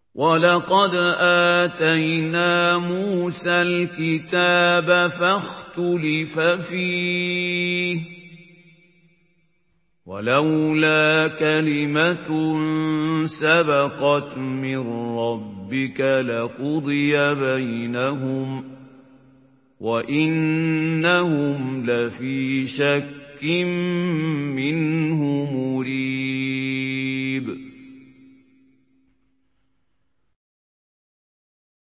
وَلَقَدْ آتَيْنَا مُوسَى الْكِتَابَ فَاخْتُلِفَ فِيهِ ۚ وَلَوْلَا كَلِمَةٌ سَبَقَتْ مِن رَّبِّكَ لَقُضِيَ بَيْنَهُمْ ۚ وَإِنَّهُمْ لَفِي شَكٍّ مِّنْهُ